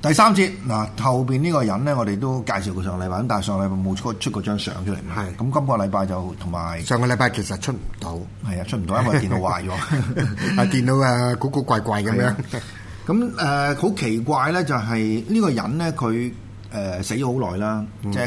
第三節嗱，後邊呢個人咧，我哋都介紹過上禮拜，咁但係上禮拜冇出過張相出嚟嘛。係咁，今個禮拜就同埋上個禮拜其實出唔到， 係啊，出唔到，因為電腦壞咗， 啊電腦啊古古怪怪咁樣。 咁好奇怪咧，就係呢個人咧，佢死咗好耐啦，即係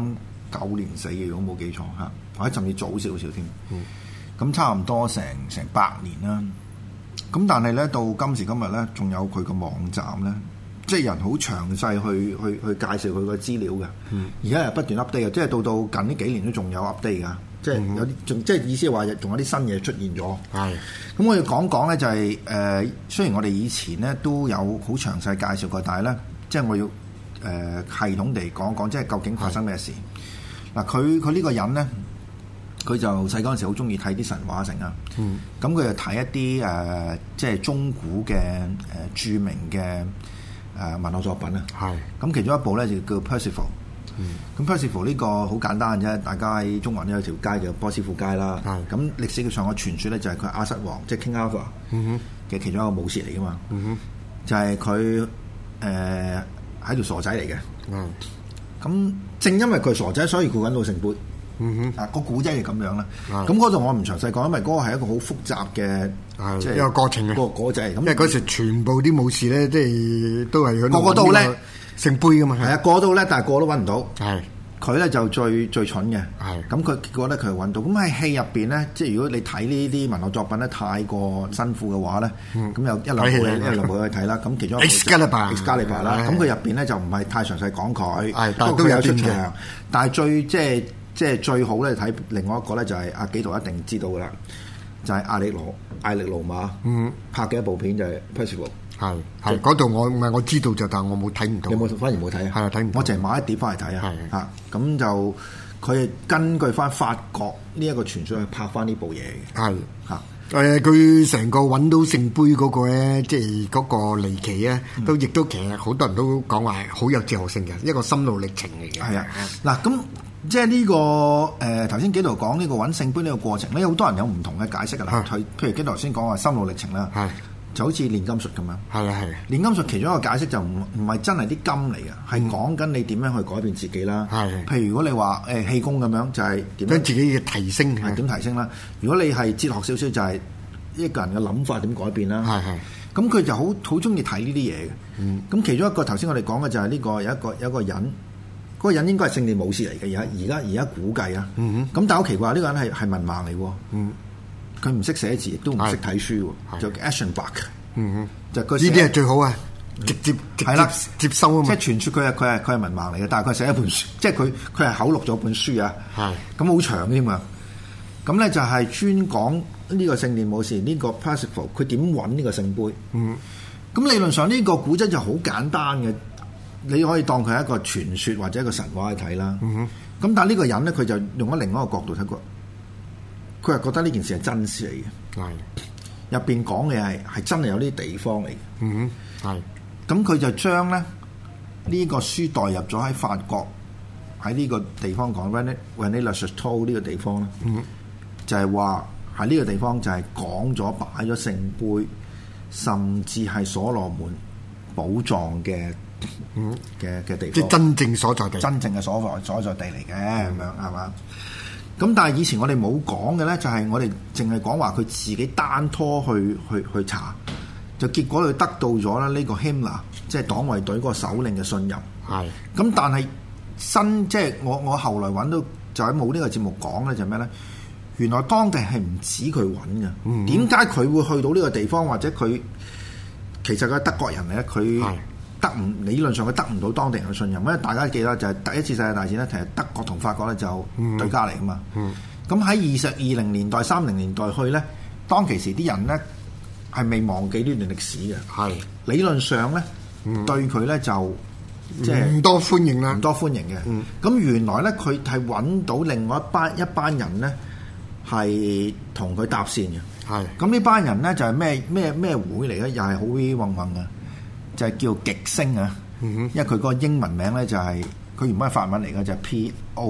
1939年死嘅，如果冇記錯嚇，或者甚至早少少添。咁差唔多成100年啦。咁但係咧，到今時今日咧，仲有佢個網站咧。即係人好詳細去介紹佢個資料嘅，而家係不斷 update 嘅，即係到近呢幾年都仲有 update 㗎，即係有啲仲即係意思係話仲有啲新嘢出現咗。係，咁我要講講咧就係雖然我哋以前咧都有好詳細介紹過，但係咧即係我要系統地講講，即係究竟發生咩事。嗱，佢呢個人咧，佢就細嗰陣時好中意睇啲神話成啊，咁佢就睇一啲即係中古嘅著名嘅文學作品啊，係咁其中一部咧就叫 Percival。咁 Percival 呢個好簡單嘅啫，大家喺中環都有條街叫波斯富街啦。咁歷史上嘅傳說咧就係佢亞瑟王，即係 King Arthur 嘅其中一個武士嚟噶嘛。就係佢喺條傻仔嚟嘅。咁正因為佢係傻仔，所以佢揾到聖杯。個古仔係咁樣啦。咁嗰度我唔詳細講，因為嗰個係一個好複雜嘅即係一個過程嘅。個古仔係咁，因為嗰時全部啲武士咧，即係都係個個都叻聖杯噶嘛。係啊，個個都叻，但係個個都揾唔到。 係佢咧就最蠢嘅。係咁，佢結果咧佢揾到。咁喺戲入邊咧，即係如果你睇呢啲文學作品咧太過辛苦嘅話咧，咁有一兩部去睇啦。咁其中一部 Excalibur 啦，咁佢入邊咧就唔係太詳細講佢，但都有出場。但係即係最好咧睇另外一個咧就係阿紀陶一定知道噶啦，就係艾力羅馬拍嘅一部片就係 Percival。係嗰度我知道就，但我冇睇唔到。 有冇反而冇睇啊？係睇唔到。我淨係買一碟翻嚟睇啊。嚇咁就佢係根據翻法國呢一個傳說去拍翻呢部嘢嘅。係嚇佢成個揾到聖杯嗰個咧，即係嗰個離奇咧，亦都其實好多人都講話係好有哲學性嘅一個心路歷程嚟嘅。 係啊，嗱咁。即係呢個頭先紀陶講呢個揾聖杯呢個過程咧，好多人有唔同嘅解釋㗎啦。譬如紀陶頭先講話心路歷程啦，就好似煉金術咁樣。係啊係。煉金術其中一個解釋就唔係真係啲金嚟嘅，係講緊你點樣去改變自己啦。係。譬如如果你話氣功咁樣，就係點將自己嘅提升係點提升啦。如果你係哲學少少，就係一個人嘅諗法點改變啦。係係。咁佢就好中意睇呢啲嘢嘅。咁其中一個頭先我哋講嘅就係呢個有一個人。嗰個人應該係聖殿武士嚟嘅，而家估計啊。咁但係好奇怪，呢個人係文盲嚟喎。佢唔識寫字，亦都唔識睇書喎。就 Aschenbach。就呢啲係最好啊！直接接收啊嘛。 即係傳説佢係文盲嚟嘅，但係佢寫一本書，即係佢係口錄咗本書啊。咁好長添嘛。咁咧就係專講呢個聖殿武士呢個 Percival， 佢點揾呢個聖杯。咁理論上呢個古仔就好簡單嘅。你可以當佢係一個傳說或者一個神話去睇啦。咁但係呢個人咧，佢就用咗另外一個角度睇過，佢係覺得呢件事係真事嚟嘅。入邊講嘅係真係有啲地方嚟嘅。咁佢就將咧呢個書代入咗喺法國喺呢個地方講 Rennes-le-Château 呢個地方咧，就係話喺呢個地方就係講咗擺咗聖杯，甚至係所羅門寶藏嘅地方， 即係真正所在地， 真正嘅所在地嚟嘅咁樣係嘛？咁但係以前我哋冇講嘅咧，就係我哋淨係講話佢自己單拖去查，就結果佢得到咗咧呢個 Himmler，即係黨衛隊嗰個首領嘅信任。係咁，但係即係我後來揾到就喺冇呢個節目講咧，就係咩咧？原來當地係唔止佢揾嘅。點解佢會去到呢個地方？或者佢其實佢係德國人嚟咧，佢理論上佢得唔到當地人嘅信任，因為大家記得就係第一次世界大戰咧，其實德國同法國咧就對家嚟噶嘛。咁喺20年代、30年代去咧，當其時啲人咧係未忘記呢段歷史嘅。係理論上咧，對佢咧就即係唔多歡迎啦， 唔多歡迎嘅。咁原來咧佢係揾到另外一班人咧係同佢搭線嘅。係咁呢班人咧就係咩會嚟咧？又係好威混混嘅。就係叫極星啊，因為佢個英文名咧就係佢原本係法文嚟嘅，就係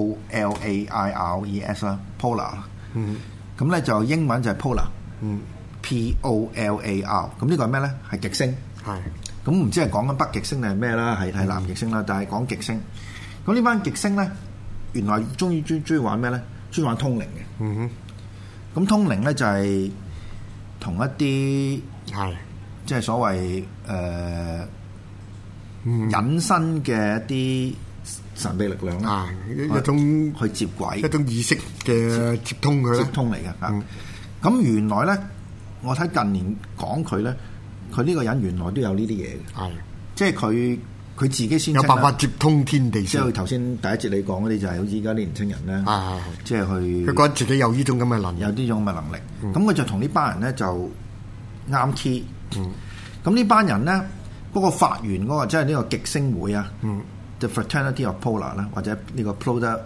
P-O-L-A-I-R-E-S 啦 ，Polar。咁咧就英文就係 Polar，P-O-L-A-R。咁呢個係咩咧？係極星。係咁唔知係講緊北極星定係咩啦？係南極星啦，但係講極星。咁呢班極星咧，原來中意玩咩咧？中意玩通靈嘅。咁通靈咧就係同一啲即係所謂隱身嘅一啲神秘力量啦， 一種去接軌， 一種意識嘅接通佢接通嚟嘅。咁原來咧，我睇近年講佢咧，佢呢個人原來都有呢啲嘢嘅，即係佢自己先有辦法接通天地。 即係頭先第一節你講嗰啲就係好似而家啲年青人咧，即係佢覺得自己有呢種咁嘅能力， 有呢種咁嘅能力。咁佢就同呢班人咧就啱 key。咁呢班人咧，嗰個發源嗰個即係呢個極星會啊，The Fraternity of Polar 啦，或者呢個 Polar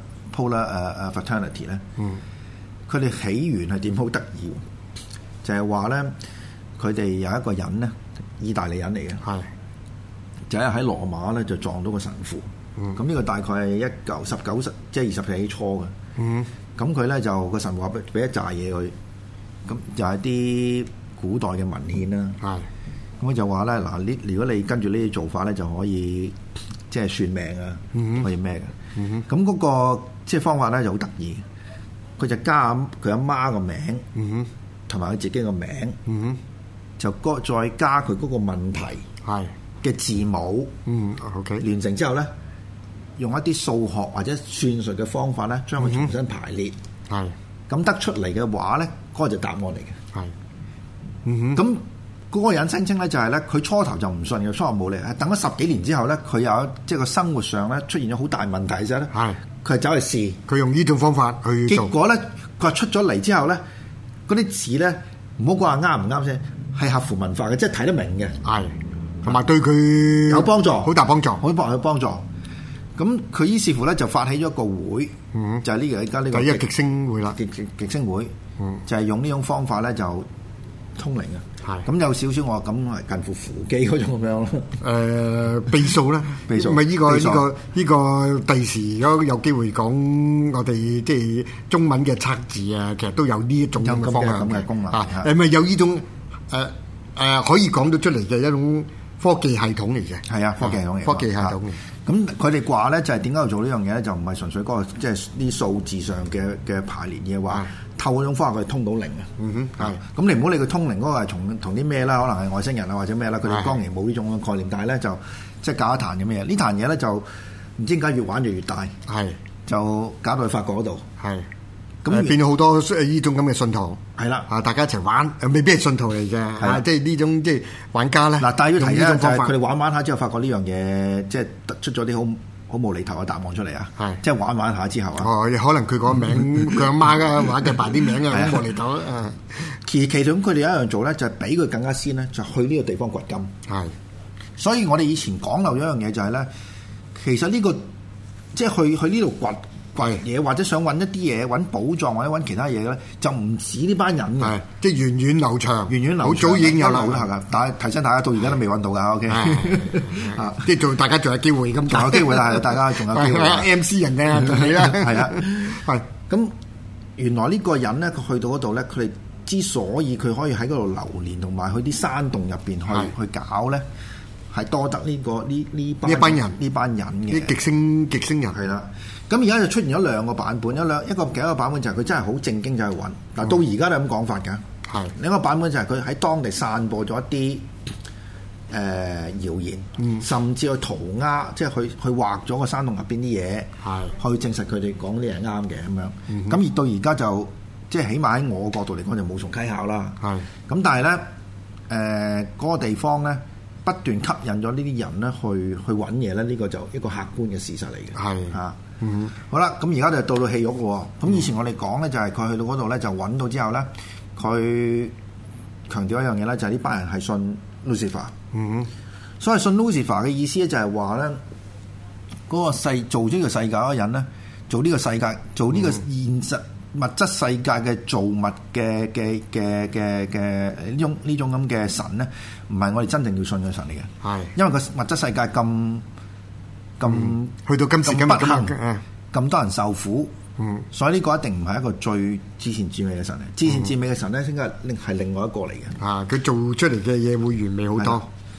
Fraternity 咧，佢哋起源係點好得意？就係話咧，佢哋有一個人咧，意大利人嚟嘅，就係喺羅馬咧就撞到個神父。咁呢個大概係19即係20世紀初嘅。咁佢咧就個神父話俾一紮嘢佢，咁就係啲古代嘅文獻啦。咁佢就話咧嗱，如果你跟住呢啲做法咧，就可以即係算命啊，可以咩嘅。咁嗰個即係方法咧就好得意，佢就加佢阿媽個名，同埋佢自己個名，就再加佢嗰個問題嘅字母，OK，連成之後咧，用一啲數學或者算術嘅方法咧，將佢重新排列，咁得出嚟嘅話咧，嗰個就答案嚟嘅。咁嗰個人聲稱咧就係咧，佢初頭就唔信嘅，初頭冇嚟，等咗10幾年之後咧，佢有即係個生活上咧出現咗好大問題嘅時候咧，佢係走去試，佢用呢種方法去做。 結果咧，佢話出咗嚟之後咧，嗰啲字咧唔好講話啱唔啱先，係合乎文化嘅，即係睇得明嘅， 同埋對佢有幫助， 好大幫助， 有幫助。咁佢於是乎咧就發起咗一個會，就係呢個而家呢個第一極星會啦， 極星會，就係用呢種方法咧就通靈啊。咁有少少我話咁係近乎扶乩嗰種咁樣咯。 秘數啦，秘數咪呢個第時如果有機會講我哋即係中文嘅測字啊，其實都有呢一種咁嘅方向嘅功能咪有呢種可以講到出嚟嘅一種科技系統嚟嘅。 係啊，科技系統嚟。 科技系統嘅。 咁佢哋話咧就係點解要做呢樣嘢咧？就唔係純粹嗰個即係啲數字上嘅排列嘅話，透過嗰種方法佢通到靈啊。咁你唔好理佢通靈嗰個係同啲咩啦，可能係外星人啊或者咩啦，佢哋當然冇呢種概念，但係咧就即係搞一壇嘅咩嘢？呢壇嘢咧就唔知點解越玩越大，就搞到去法國嗰度。咁變咗好多呢種咁嘅信徒， 係啦， 大家一齊玩，未必係信徒嚟嘅，即係呢種即係玩家咧。 嗱，但係要提咧，就係佢哋玩下之後，發覺呢樣嘢即係出咗啲好無厘頭嘅答案出嚟啊！即係玩下之後啊， 可能佢個名佢阿媽嘅玩嘅爸啲名啊，好無厘頭啊！ 其中佢哋有一樣做咧，就係比佢更加先咧，就去呢個地方掘金。所以我哋以前講漏咗一樣嘢就係咧，其實呢個即係去呢度掘嘢，或者想揾一啲嘢，揾寶藏或者揾其他嘢咧，就唔止呢班人嘅， 即係源遠流長，好早已經有流㗎。但係提醒大家，到而家都未揾到㗎。OK， 即係大家仲有機會咁， 仲有機會啦，大家仲有機會。 MC 人嘅係啦， 係啦，咁原來呢個人咧，佢去到嗰度咧，佢哋之所以佢可以喺嗰度流連，同埋去啲山洞入邊去搞咧，係多得呢班人嘅啲極星人係啦。咁而家就出現咗兩個版本，一個版本就係佢真係好正經就去揾，但到而家都係咁講法㗎。另一個版本就係佢喺當地散播咗一啲謠言，甚至去塗鴉，即係去畫咗個山洞入邊啲嘢，去證實佢哋講啲嘢啱嘅咁樣。咁而到而家就即係起碼喺我角度嚟講就無從稽考啦。咁但係咧嗰個地方咧，不斷吸引咗呢啲人咧去揾嘢咧，呢個就一個客觀嘅事實嚟嘅。好啦，咁而家就到戲肉喎。咁以前我哋講咧就係佢去到嗰度咧就揾到之後咧，佢強調一樣嘢咧，就係呢班人係信 Lucifer。所謂信 Lucifer 嘅意思咧就係話咧，嗰個做呢個世界嗰個人咧，做呢個世界，做呢個現實物質世界嘅造物嘅呢種咁嘅神咧，唔係我哋真正要信嘅神嚟嘅。因為個物質世界咁去到今時今日咁多人受苦，所以呢個一定唔係一個最至善至美嘅神嚟。至善至美嘅神咧，應該係另外一個嚟嘅。 佢做出嚟嘅嘢會完美好多。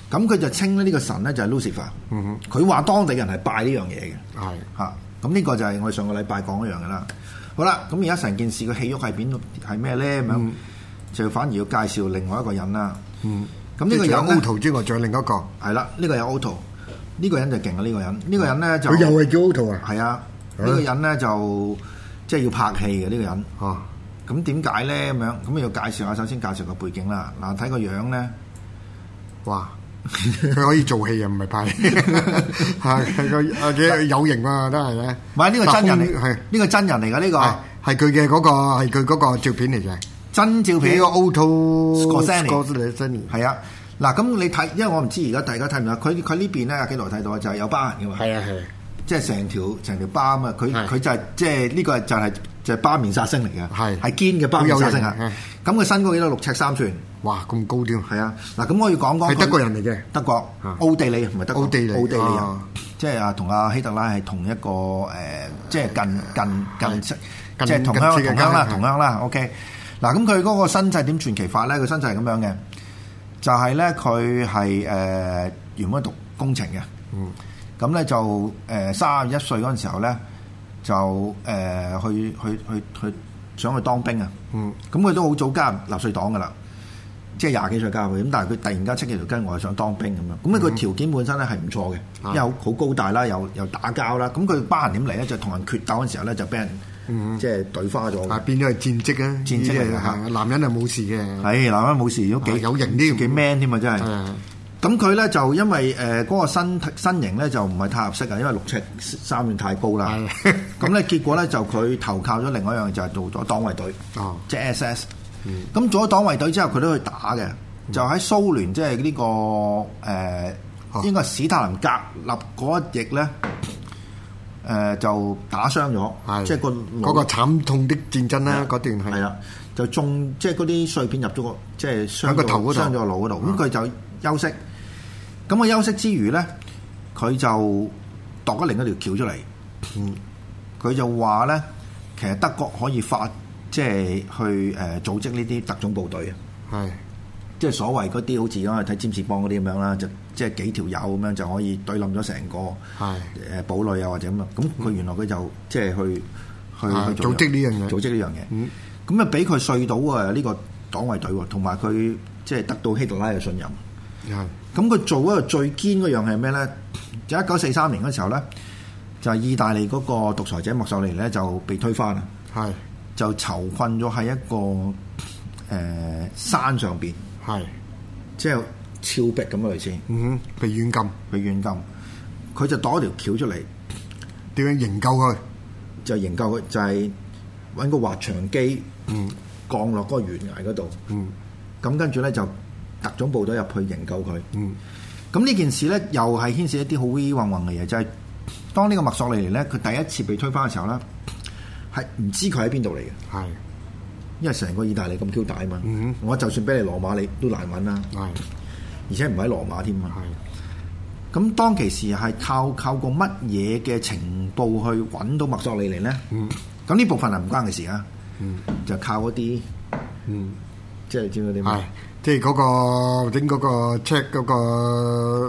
咁佢就稱呢個神咧就係 Lucifer。佢話當地人係拜呢樣嘢嘅。 係嚇，咁呢個就係我哋上個禮拜講一樣嘅啦。好啦，咁而家成件事嘅起喐係咩咧？咁樣就反而要介紹另外一個人啦。咁呢個人咧 Otto 之外，仲有另一個係啦，呢個有 Otto，呢個人就勁啊！呢個人，呢個人咧就佢又係叫 Otto 啊？ 係啊，呢個人咧就即係要拍戲嘅呢個人。 哦，咁點解咧？咁樣咁要介紹下，首先介紹個背景啦。嗱，睇個樣咧， 哇！佢可以做戲啊，唔係拍戲，係個有型啊，都係咧。 唔係呢個真人嚟，係呢個真人嚟㗎。呢個係佢嘅嗰個係佢嗰個照片嚟嘅， 真照片。 呢個 Otto Skorzeny 係啊。嗱，咁你睇，因為我唔知而家大家睇唔到，佢呢邊咧幾耐睇到就係有疤痕㗎嘛。 係啊係， 即係成條疤啊嘛。佢就係即係呢個就係疤面殺星嚟嘅，係堅嘅疤面殺星啊。咁佢身高幾多？6尺3寸。 哇，咁高啲！ 係啊，嗱，咁我要講講。係德國人嚟嘅， 德國奧地利唔係德國，奧地利人，即係啊，同阿希特拉係同一個即係近，即係同鄉啦。OK，嗱，咁佢嗰個身世點傳奇法咧？佢身世係咁樣嘅，就係咧佢係原本讀工程嘅，咁咧就31歲嗰陣時候咧就去想去當兵啊，咁佢都好早加入納粹黨噶啦。即係20幾歲加入去，咁但係佢突然間出幾條筋，我係想當兵咁樣。咁咧佢條件本身咧係唔錯嘅，因為好高大啦，又打交啦。咁佢疤痕點嚟咧？就同人決鬥嗰陣時候咧，就俾人即係懟花咗。變咗係戰績啊！戰績嚟嘅，男人係冇事嘅。係男人冇事，都幾有型啲，幾 man 添啊！真係。咁佢咧就因為嗰個身形咧就唔係太合適啊，因為6尺3寸太高啦。咁咧結果咧就佢投靠咗另外一樣就係做咗黨衛隊，即係 SS。咁做咗黨衛隊之後，佢都去打嘅，就喺蘇聯即係呢個應該係史太林格勒嗰一役咧，就打傷咗，即係嗰個慘痛的戰爭啦，嗰段係啦，就中即係嗰啲碎片入咗個即係傷個頭嗰度，傷咗個腦嗰度，咁佢就休息。咁佢休息之餘咧，佢就度咗另一條橋出嚟。佢就話咧，其實德國可以即係去組織呢啲特種部隊啊，即係所謂嗰啲好似咁睇占士邦嗰啲咁樣啦，就即係幾條友咁樣就可以對冧咗成個堡壘啊或者咁啊。咁佢原來佢就即係去組織呢樣嘢，咁啊俾佢睡到啊呢個黨衛隊喎，同埋佢即係得到希特拉嘅信任。咁佢做一個最堅嗰樣係咩咧？就1943年嗰時候咧，就係意大利嗰個獨裁者墨索里尼咧就被推翻啦。就囚困咗喺一個山上邊，即係峭壁咁嘅類似，被軟禁，佢就攞條橋出嚟，點樣營救佢？就營救佢，就係揾個滑翔機降落嗰個懸崖嗰度，咁跟住咧就特種部隊入去營救佢。咁呢件事咧又係牽涉一啲好烏混混嘅嘢，就係當呢個墨索里尼咧，佢第一次被推翻嘅時候咧。係唔知佢喺邊度嚟嘅，因為成個意大利咁 Q 大啊嘛，我就算俾你羅馬，你都難揾啦，而且唔喺羅馬添啊。咁當其時係靠個乜嘢嘅情報去揾到墨索里尼咧？咁呢部分係唔關佢事啊，就靠嗰啲，即係知唔知點啊？即係嗰個整嗰個 check 嗰個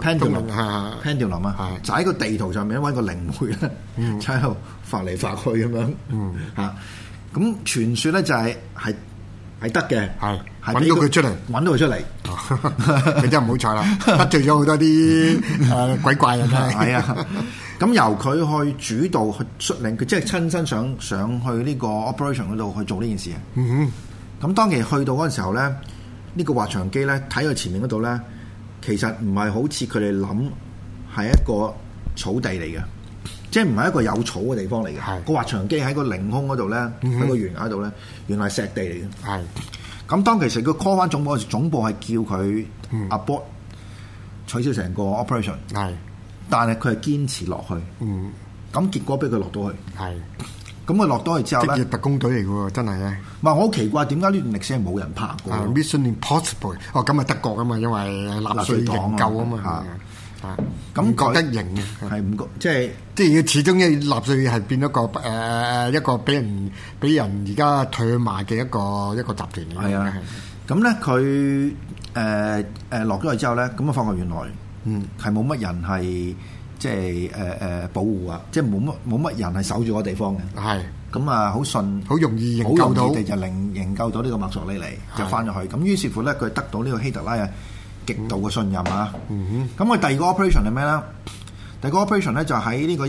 pendulum 啊，就喺個地圖上面揾個靈媒咧，就喺度發嚟發去咁樣嚇。咁傳說咧就係得嘅，係揾到佢出嚟，你真係唔好彩啦，得罪咗好多啲鬼怪啊！真係。係啊，咁由佢去主導去率領，佢即係親身上去呢個 operation 嗰度去做呢件事啊。咁當其去到嗰陣時候咧。呢個滑翔機咧，睇佢前面嗰度咧，其實唔係好似佢哋諗係一個草地嚟嘅，即係唔係一個有草嘅地方嚟嘅。個滑翔機喺個凌空嗰度咧，喺個懸崖度咧，原來係石地嚟嘅。咁當其實佢 call 翻總部係叫佢 abort 取消成個 operation，但係佢係堅持落去。咁結果俾佢落到去。咁佢落到去之後咧，職業特工隊嚟嘅喎，真係咧。唔係我好奇怪，點解呢段歷史係冇人拍過？Mission Impossible，咁係德國啊嘛，因為納粹營救啊嘛。咁覺得型嘅係唔覺，即係始終納粹係變咗一個俾人而家唾罵嘅一個集團嚟嘅。係啊，咁咧佢落咗去之後咧，咁啊發覺原來係冇乜人係即係保護啊，即係冇乜人係守住個地方嘅。係咁啊，好順，好容易營救到，好容易地就營救到呢個墨索里尼，就翻咗去。咁於是乎咧，佢得到呢個希特拉嘅極度嘅信任啊。咁佢第二個 operation 係咩咧？第二個 operation 咧就喺呢個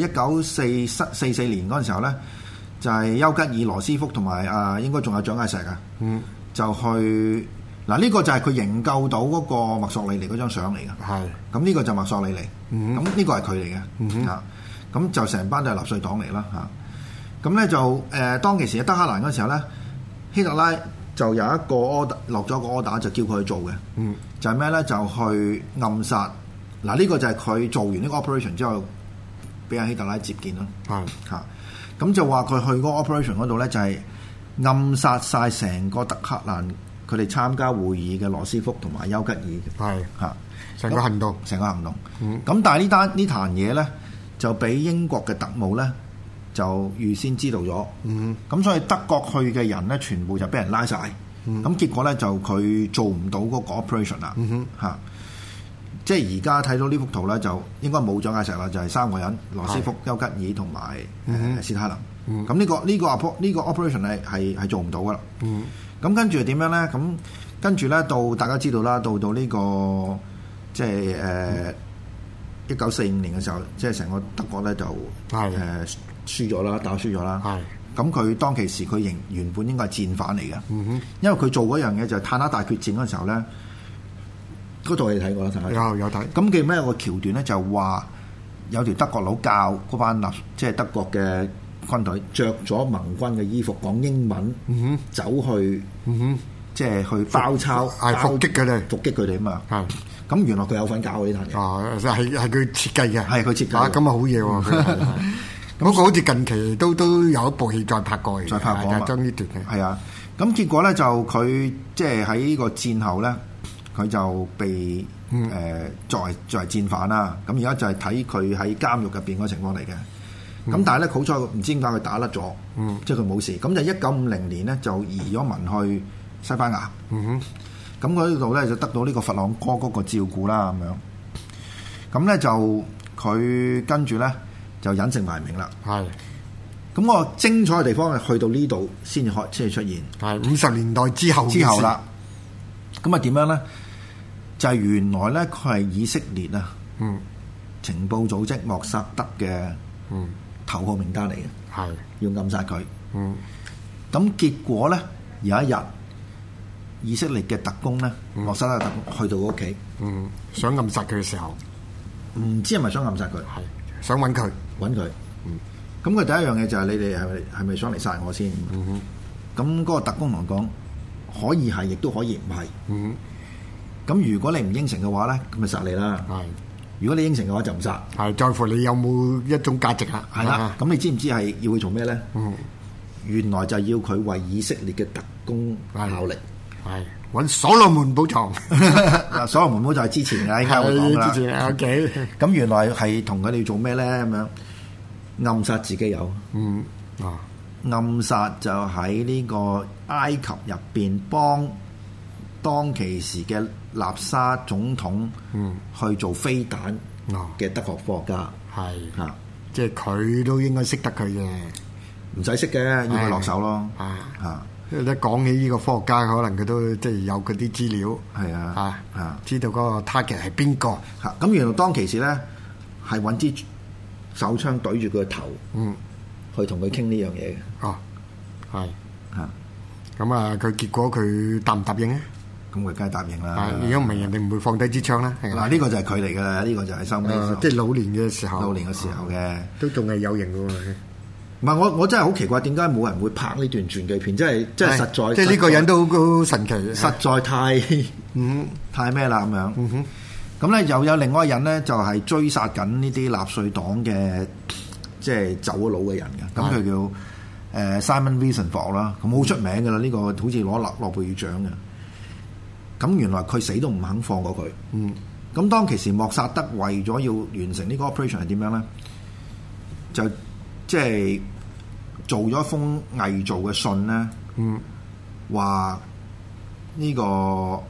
1944年嗰陣時候咧，就係丘吉爾、羅斯福同埋應該仲有蔣介石啊，就去嗱呢個就係佢營救到嗰個墨索里尼嗰張相嚟嘅。係咁呢個就墨索里尼，咁呢個係佢嚟嘅嚇。咁就成班都係納粹黨嚟啦嚇。咁咧就當其時喺德黑蘭嗰時候咧，希特拉就有一個 order 落咗個 order 就叫佢去做嘅，就係咩咧？就去暗殺。嗱呢個就係佢做完呢個 operation 之後，俾阿希特拉接見咯。係嚇，咁就話佢去嗰個 operation 嗰度咧，就係暗殺晒成個德黑蘭佢哋參加會議嘅羅斯福同埋丘吉爾。係嚇，成個行動。咁但係呢壇嘢咧，就俾英國嘅特務咧就預先知道咗。咁所以德國去嘅人咧，全部就俾人拉晒。咁結果咧就佢做唔到嗰個 operation 啦。嚇。即係而家睇到呢幅圖咧，就應該冇蔣介石啦，就係三個人：羅斯福、丘吉爾同埋史泰林。咁呢個 operation 係做唔到噶啦。咁跟住係點樣咧？咁跟住咧到大家知道啦，到呢個即係1945年嘅時候，即係成個德國咧就輸咗啦，打輸咗啦。咁佢當其時佢原本應該係戰犯嚟嘅，因為佢做嗰樣嘢就係坦克大決戰嗰陣時候咧。嗰度你睇過啦，有睇。咁記唔記得有個橋段咧，就話有條德國佬教嗰班即係德國嘅軍隊着咗盟軍嘅衣服，講英文，走去，即係去包抄，伏擊佢哋啊嘛。係。咁原來佢有份教呢壇嘢。哦，係佢設計嘅。係佢設計。啊，咁啊好嘢喎！咁嗰個好似近期都有一部戲再拍過嘅。再拍過啊嘛。將呢段嘅。係啊。咁結果咧就佢即係喺呢個戰後咧。佢就被作為戰犯啦，咁而家就係睇佢喺監獄入邊嗰個情況嚟嘅。咁但係咧好彩唔知點解佢打甩咗，即係佢冇事。咁就1950年咧就移咗民去西班牙。咁嗰度咧就得到呢個佛朗哥嗰個照顧啦咁樣。咁咧就佢跟住咧就隱姓埋名啦。係。咁個精彩嘅地方係去到呢度先至出現。係50年代之後啦。咁啊點樣咧？就係原來咧，佢係以色列啊，情報組織莫薩德嘅頭號名單嚟嘅，係要暗殺佢。咁結果咧，有一日以色列嘅特工咧，莫薩德特工去到屋企，想暗殺佢嘅時候，唔知係咪想暗殺佢？係想揾佢。咁佢第一樣嘢就係你哋係咪想嚟殺我先？咁嗰個特工同我講。可以係，亦都可以唔係。咁如果你唔應承嘅話咧，咁咪殺你啦。係。如果你應承嘅話就唔殺。係，在乎你有冇一種價值啦。係啦。咁你知唔知係要佢做咩咧？原來就要佢為以色列嘅特工效力。係。揾所羅門寶藏。嗱，所羅門寶藏就係之前嘅，依家我講啦。之前 OK。咁原來係同佢哋做咩咧？咁樣暗殺自己有。暗殺就喺呢個埃及入邊幫當其時嘅納沙總統去做飛彈嘅德國科學家，係嚇，即係佢都應該識得佢嘅，唔使識嘅，要佢落手咯，嚇。一講起呢個科學家，可能佢都即係有嗰啲資料，係啊，嚇，知道嗰個 target 係邊個嚇。咁原來當其時咧係揾支手槍對住佢個頭，去同佢傾呢樣嘢嘅。哦，係嚇。咁啊，佢結果佢答唔答應咧？咁佢梗係答應啦。如果唔係，人哋唔會放低支槍啦。嗱，呢個就係佢嚟㗎啦。呢個就係收尾。即係老年嘅時候。老年嘅時候嘅。都仲係有型㗎喎。唔係我真係好奇怪，點解冇人會拍呢段傳記片？真係實在。即係呢個人都好神奇。實在太咩啦咁樣。咁咧又有另外一個人咧，就係追殺緊呢啲納粹黨嘅。即係走咗佬嘅人嘅，咁佢叫Simon Wiesenthal 啦，咁好出名㗎啦，呢個好似攞諾貝爾獎嘅。咁原來佢死都唔肯放過佢。咁當其時莫薩德為咗要完成呢個 operation 係點樣咧？就即係做咗一封偽造嘅信咧，話呢個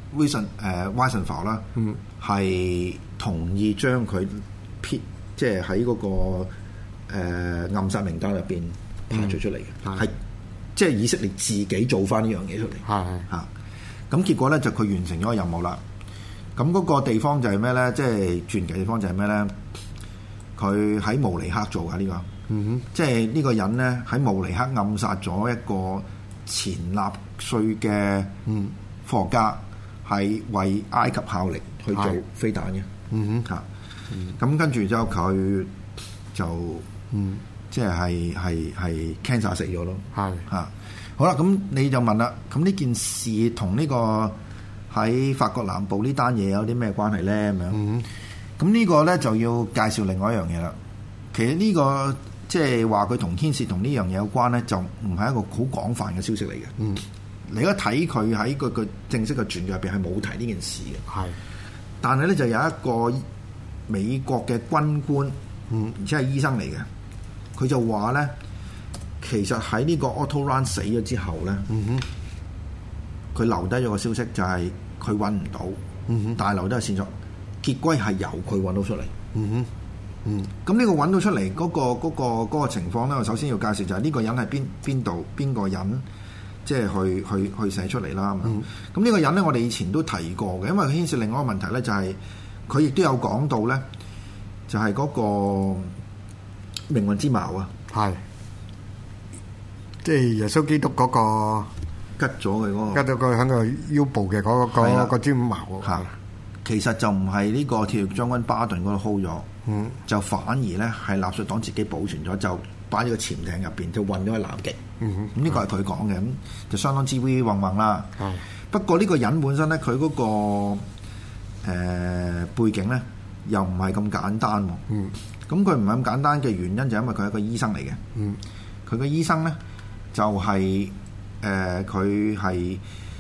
Weisenthal 啦，係同意將佢撇，即係喺嗰個暗殺名單入邊排除出嚟嘅，係即係以色列自己做翻呢樣嘢出嚟。嚇，咁結果咧就佢完成咗個任務啦。咁嗰個地方就係咩咧？即係傳奇地方就係咩咧？佢喺慕尼黑做嘅呢個，即係呢個人咧喺慕尼黑暗殺咗一個前納粹嘅科學家，係為埃及效力去做飛彈嘅。嚇，咁跟住之後佢就即係 cancer 死咗咯。係嚇，好啦，咁你就問啦，咁呢件事同呢個喺法國南部呢單嘢有啲咩關係咧？咁樣，咁呢個咧就要介紹另外一樣嘢啦。其實呢個即係話佢同牽涉同呢樣嘢有關咧，就唔係一個好廣泛嘅消息嚟嘅。你而家睇佢喺個正式嘅傳記入邊係冇提呢件事嘅。係，但係咧就有一個美國嘅軍官，而且係醫生嚟嘅，佢就話咧，其實喺呢個 Otto Rahn 死咗之後咧，佢留低咗個消息，就係佢揾唔到，但係留低個線索，結果係由佢揾到出嚟。咁呢個揾到出嚟嗰個情況咧，我首先要介紹就係呢個人係邊個人，即係去寫出嚟啦。咁呢個人咧，我哋以前都提過嘅，因為佢牽涉另外一個問題咧，就係佢亦都有講到咧，就係嗰個命運之矛啊，係即係耶穌基督嗰個吉咗佢嗰個，吉咗佢喺個腰部嘅嗰個尖矛嚇。其實就唔係呢個鐵血將軍巴頓嗰度 hold 咗，就反而咧係納粹黨自己保存咗，就擺喺個潛艇入邊，就運咗去南極。咁呢個係佢講嘅，咁就相當之烏混混啦。不過呢個人本身咧，佢嗰個背景咧又唔係咁簡單。咁佢唔係咁簡單嘅原因就係因為佢係一個醫生嚟嘅。佢個醫生咧就係佢係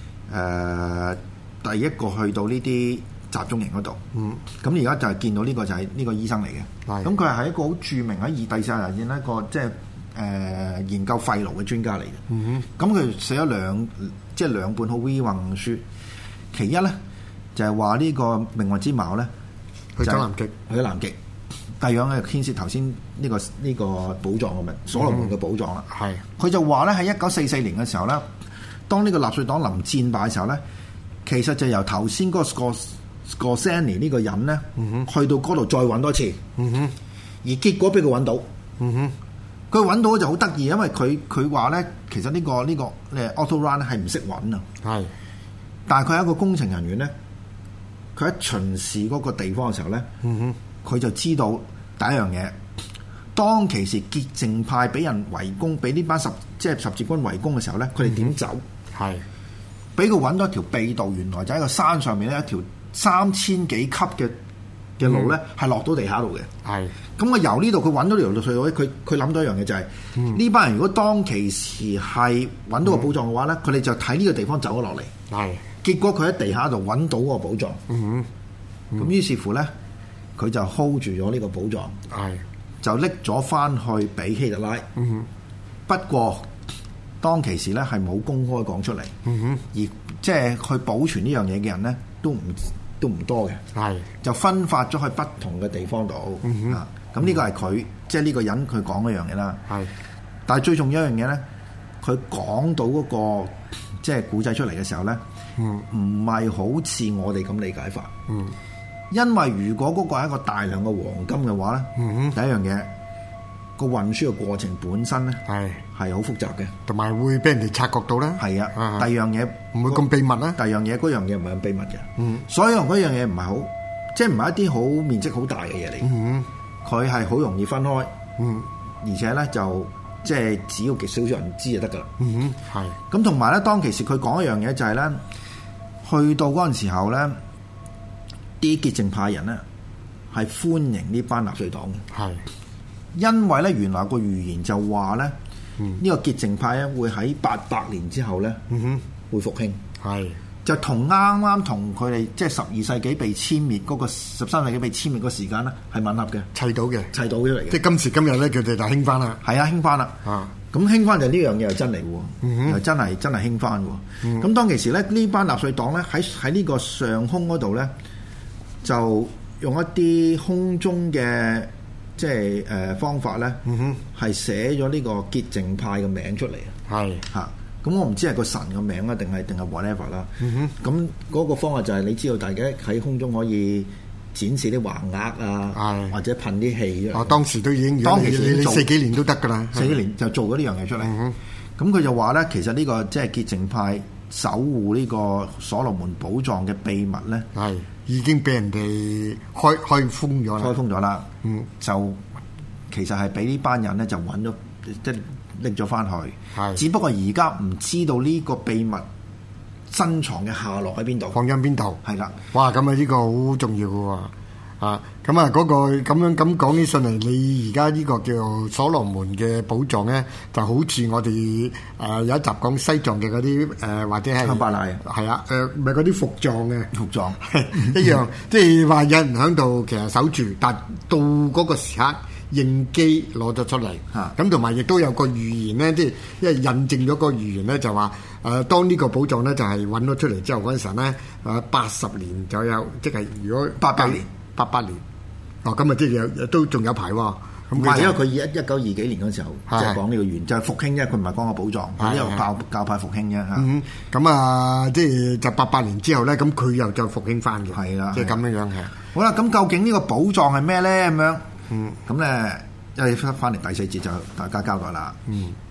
第一個去到呢啲集中營嗰度，咁而家就係見到呢個就係呢個醫生嚟嘅。咁佢係一個好著名喺第四十年一個即係研究肺癆嘅專家嚟嘅。咁佢寫咗兩本好 V 運書，其一咧就係話呢個命運之矛咧去咗南極，去咗南極。第二樣咧牽涉頭先呢個寶藏嘅所羅門嘅寶藏啦。佢就話咧喺1944年嘅時候咧，當呢個納粹黨臨戰敗嘅時候咧，其實就由頭先嗰個Skorzeny呢個人咧，去到嗰度再揾多次，而結果俾佢揾到。佢揾到就好得意，因為佢話咧，其實呢個Otto Rahn 係唔識揾啊。但係佢係一個工程人員咧，佢喺巡視嗰個地方嘅時候咧，佢就知道第一樣嘢，當其時潔淨派俾人圍攻，俾呢班十字軍圍攻嘅時候咧，佢哋點走？俾佢揾到一條秘道，原來就喺個山上面咧，一條3000幾級嘅路咧，係落到地下度嘅。咁我由呢度佢揾到條隧道咧，佢諗到一樣嘢就係呢班人如果當其時係揾到個寶藏嘅話咧，佢哋就睇呢個地方走咗落嚟。結果佢喺地下度揾到個寶藏。咁於是乎咧，佢就 hold 住咗呢個寶藏，就拎咗翻去俾希特拉。不過當其時咧係冇公開講出嚟，而即係去保存呢樣嘢嘅人咧都唔多嘅，就分發咗去不同嘅地方度。咁呢個係佢即係呢個人佢講嗰樣嘢啦。但係最重要一樣嘢咧，佢講到嗰個即係古仔出嚟嘅時候咧，唔係好似我哋咁理解法。因為如果嗰個係一個大量嘅黃金嘅話咧，第一樣嘢個運輸嘅過程本身咧係好複雜嘅，同埋會俾人哋察覺到啦。係啊，第二樣嘢唔會咁秘密啦。第二樣嘢嗰樣嘢唔係咁秘密嘅。所以嗰樣嘢唔係好，即係唔係一啲好面積好大嘅嘢嚟。佢係好容易分開。而且咧就即係只要極少數人知就得㗎啦。咁同埋咧，當其時佢講一樣嘢就係咧，去到嗰陣時候咧，啲潔淨派人咧係歡迎呢班納粹黨嘅。因為咧，原來個預言就話咧，呢個潔淨派咧會喺800年之後咧，會復興。就同啱同佢哋即係12世紀被殲滅嗰個13世紀被殲滅個時間咧係吻合嘅，砌到嘅出嚟嘅。即係今時今日咧，佢哋就興翻啦。係啊，興翻啦。咁咁興翻就呢樣嘢又真嚟喎，又真係興翻喎。咁當其時咧，呢班納粹黨咧喺呢個上空嗰度咧，就用一啲空中嘅即係方法咧，係寫咗呢個潔淨派嘅名出嚟啊！嚇，咁我唔知係個神嘅名啊，定係 whatever 啦。咁嗰個方法就係你知道，大家喺空中可以展示啲橫額啊，或者噴啲氣。 哦，當時都已經，當其時你4幾年都得㗎啦， 4幾年就做咗呢樣嘢出嚟。咁佢就話咧，其實呢個即係潔淨派守護呢個所羅門寶藏嘅秘密咧， 已經俾人哋開封咗啦。 就其實係俾呢班人咧就揾咗，即係拎咗翻去。只不過而家唔知道呢個秘密珍藏嘅下落喺邊度， 放喺邊度。 係啦， 哇！咁啊，呢個好重要嘅喎。咁啊，嗰個咁樣咁講起上嚟，你而家呢個叫做所羅門嘅寶藏咧，就好似我哋有一集講西藏嘅嗰啲或者係香巴拉係啊，唔係嗰啲伏藏嘅伏藏一樣，即係話有人喺度其實守住，但到嗰個時刻應機攞咗出嚟。咁同埋亦都有個預言咧，即係因為印證咗個預言咧，就話當呢個寶藏咧就係揾咗出嚟之後嗰陣時咧，80年左右，即係如果88年。咁啊，即係都仲有排喎。 唔係，因為佢1920幾年嗰時候即係講呢個原就係復興啫，佢唔係講個寶藏，佢呢個教派復興啫嚇。 咁啊，即係就88年之後咧，咁佢又再復興翻嘅。係啦，即係咁樣樣嘅。 好啦，咁究竟呢個寶藏係咩咧？咁樣咁咧，因為翻嚟第4節就大家交代啦。